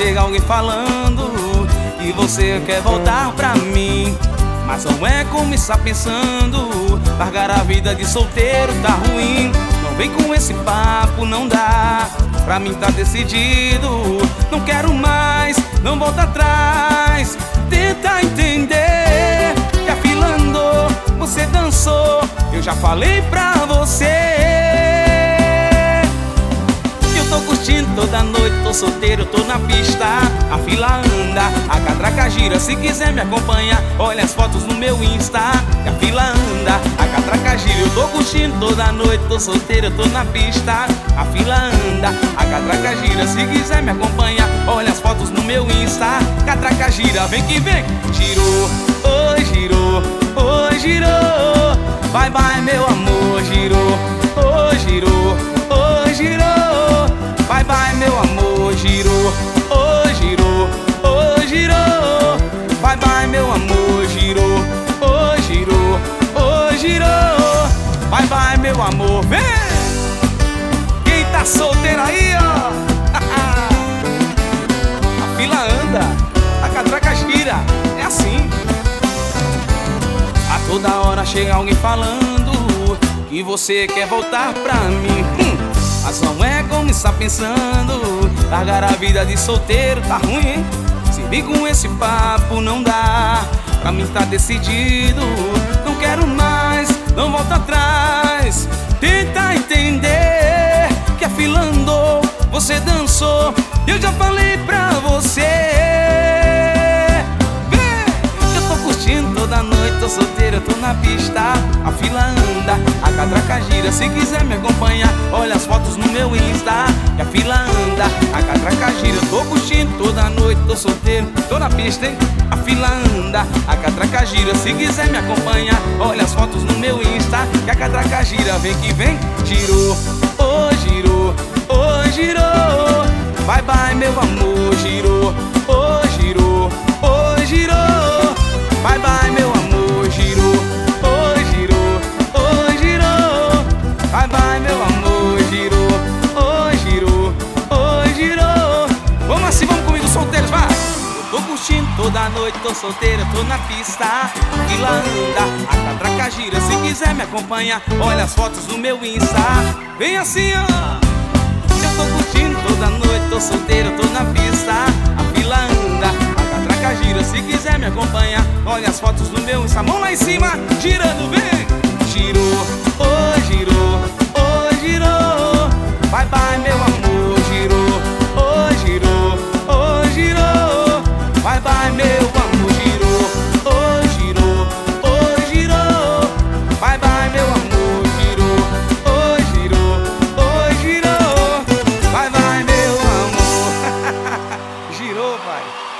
chega alguém falando que você quer voltar pra mim, mas não é como está pensando. Largar a vida de solteiro tá ruim. Não vem com esse papo, não dá. Pra mim tá decidido. Não quero mais, não volta atrás. Tenta entender que a fila andou, você dançou. Eu já falei pra você. Eu tô curtindo toda noite, tô solteiro, tô na pista. A fila anda, a catraca gira. Se quiser me acompanhar, olha as fotos no meu Insta. E a fila anda, a catraca gira. Eu tô curtindo toda noite, tô solteiro, tô na pista. A fila anda, a catraca gira. Se quiser me acompanhar, olha as fotos no meu Insta. Catraca gira, vem que vem. Girou, oi girou, oi girou. Bye bye meu amor, girou, oi girou, oi girou. Bye bye meu amor, girou, oi girou, oi girou. Bye bye meu amor, girou, oi girou, oi girou. Bye bye meu amor, vem! Quem tá solteiro aí, ó? A fila anda, a catraca gira, é assim. A toda hora chega alguém falando que você quer voltar pra mim, mas não é como está pensando. Largar a vida de solteiro tá ruim. Se vir com esse papo não dá. Pra mim tá decidido. Não quero mais, não volta atrás. Tenta entender que a fila andou, você dançou. Eu já falei pra você. Eu tô curtindo toda noite, tô solteiro, tô na pista. A fila anda, a catraca gira. Se quiser me acompanhar, olha as fotos no meu Insta. E a fila anda, a catraca gira. Eu tô curtindo toda noite, tô solteiro, tô na pista, hein? A fila anda, a catraca gira. Se quiser me acompanhar, olha as fotos no meu Insta. Que a catraca gira, vem que vem. Girou, oh girou, oh girou. Bye bye meu amor, girou, oh girou, oh girou. Bye bye meu amor, girou, oh girou, oh girou. Bye bye meu amor, girou, oh girou, oh girou. Vamos assim, vamos comigo solteiros, vai! Eu tô curtindo toda noite, tô solteiro, tô na pista. A fila anda, a catraca gira. Se quiser me acompanhar, olha as fotos no meu Insta. Vem assim, ó. Eu tô curtindo toda noite, tô solteiro, tô na pista. A fila anda, a catraca gira. Se quiser me acompanhar, olha as fotos no meu Insta. Mão lá em cima, girando, vem! Girou, oh girou, oh girou. Bye bye meu amor, girou, oh girou, oh girou. Bye bye meu amor, girou, oh girou, oh girou. Bye bye meu amor, girou, oh girou, oh girou. Bye bye meu amor. Girou, vai.